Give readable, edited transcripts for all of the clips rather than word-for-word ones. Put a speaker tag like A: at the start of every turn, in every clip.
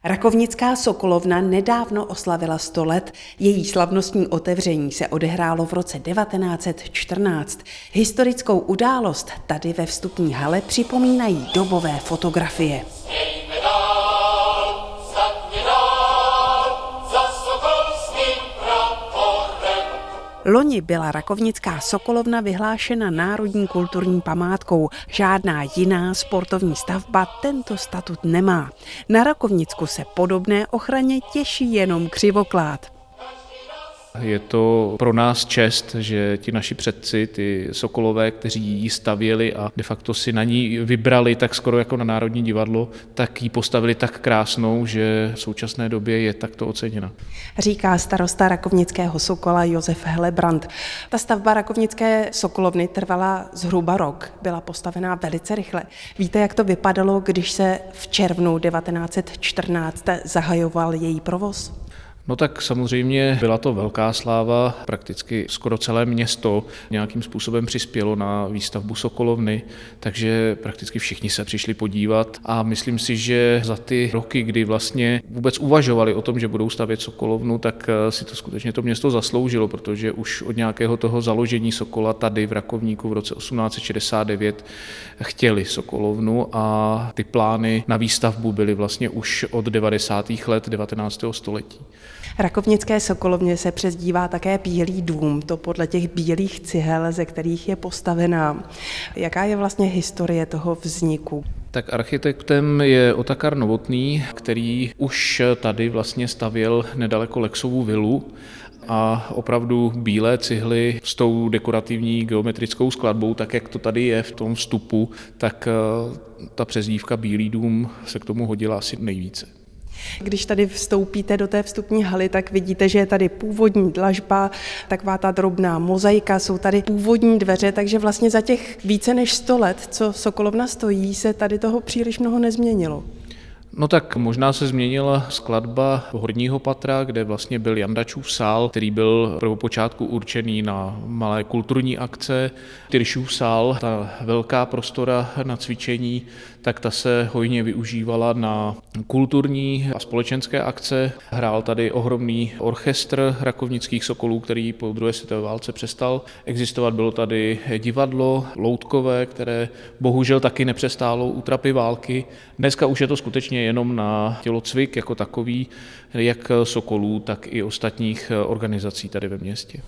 A: Rakovnická sokolovna nedávno oslavila 100 let. Její slavnostní otevření se odehrálo v roce 1914. Historickou událost tady ve vstupní hale připomínají dobové fotografie. Loni byla Rakovnická sokolovna vyhlášena národní kulturní památkou. Žádná jiná sportovní stavba tento statut nemá. Na Rakovnicku se podobné ochraně těší jenom Křivoklád.
B: Je to pro nás čest, že ti naši předci, ty sokolové, kteří ji stavěli a de facto si na ní vybrali tak skoro jako na Národní divadlo, tak ji postavili tak krásnou, že v současné době je takto oceněna.
A: Říká starosta Rakovnického Sokola Josef Helebrant. Ta stavba Rakovnické sokolovny trvala zhruba rok, byla postavená velice rychle. Víte, jak to vypadalo, když se v červnu 1914 zahajoval její provoz?
B: No tak samozřejmě byla to velká sláva, prakticky skoro celé město nějakým způsobem přispělo na výstavbu sokolovny, takže prakticky všichni se přišli podívat a myslím si, že za ty roky, kdy vlastně vůbec uvažovali o tom, že budou stavět sokolovnu, tak si to skutečně to město zasloužilo, protože už od nějakého toho založení Sokola tady v Rakovníku v roce 1869 chtěli sokolovnu a ty plány na výstavbu byly vlastně už od 90. let 19. století.
A: Rakovnické sokolovně se přezdívá také Bílý dům, to podle těch bílých cihel, ze kterých je postavená. Jaká je vlastně historie toho vzniku?
B: Tak architektem je Otakar Novotný, který už tady vlastně stavěl nedaleko Lexovu vilu a opravdu bílé cihly s tou dekorativní geometrickou skladbou, tak jak to tady je v tom vstupu, tak ta přezdívka Bílý dům se k tomu hodila asi nejvíce.
A: Když tady vstoupíte do té vstupní haly, tak vidíte, že je tady původní dlažba, taková ta drobná mozaika, jsou tady původní dveře, takže vlastně za těch více než 100 let, co sokolovna stojí, se tady toho příliš mnoho nezměnilo.
B: No tak možná se změnila skladba horního patra, kde vlastně byl Jandačův sál, který byl prvopočátku určený na malé kulturní akce. Tyršův sál, ta velká prostora na cvičení, tak ta se hojně využívala na kulturní a společenské akce. Hrál tady ohromný orchestr rakovnických sokolů, který po druhé světové válce přestal existovat. Bylo tady divadlo loutkové, které bohužel taky nepřestálo útrapy války. Dneska už je to skutečně jenom na tělocvik jako takový, jak sokolů, tak i ostatních organizací tady ve městě.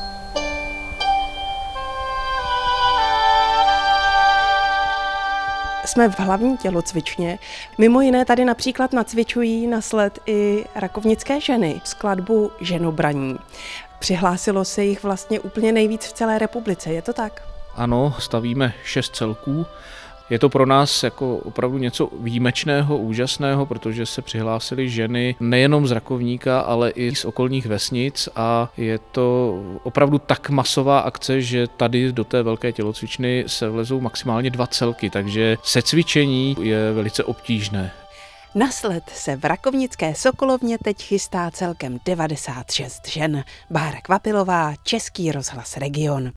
A: Jsme v hlavní tělocvičně. Mimo jiné tady například nacvičují na sled i rakovnické ženy skladbu Ženobraní. Přihlásilo se jich vlastně úplně nejvíc v celé republice, je to tak?
B: Ano, stavíme 6 celků. Je to pro nás jako opravdu něco výjimečného, úžasného, protože se přihlásily ženy nejenom z Rakovníka, ale i z okolních vesnic a je to opravdu tak masová akce, že tady do té velké tělocvičny se vlezou maximálně 2 celky, takže secvičení je velice obtížné.
A: Na sled se v Rakovnické sokolovně teď chystá celkem 96 žen. Bára Kvapilová, Český rozhlas Region.